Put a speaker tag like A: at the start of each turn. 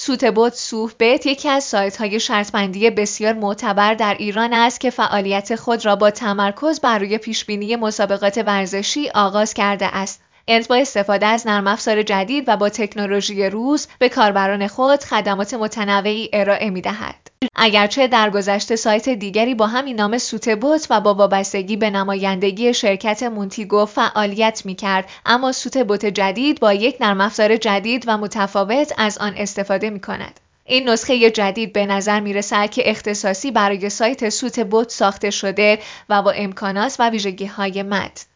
A: سوت بوت سوفبت یکی از سایت‌های شرط‌بندی بسیار معتبر در ایران است که فعالیت خود را با تمرکز بر روی پیشبینی مسابقات ورزشی آغاز کرده است. با استفاده از نرم افزار جدید و با تکنولوژی روز به کاربران خود خدمات متنوعی ارائه می‌دهد. اگرچه در گذشته سایت دیگری با همین نام سوت بوت و با وابستگی به نمایندگی شرکت مونتیگو فعالیت می‌کرد، اما سوت بوت جدید با یک نرم افزار جدید و متفاوت از آن استفاده می‌کند. این نسخه جدید به نظر می‌رسد که اختصاصی برای سایت سوت بوت ساخته شده و با امکانات و ویژگی‌های مد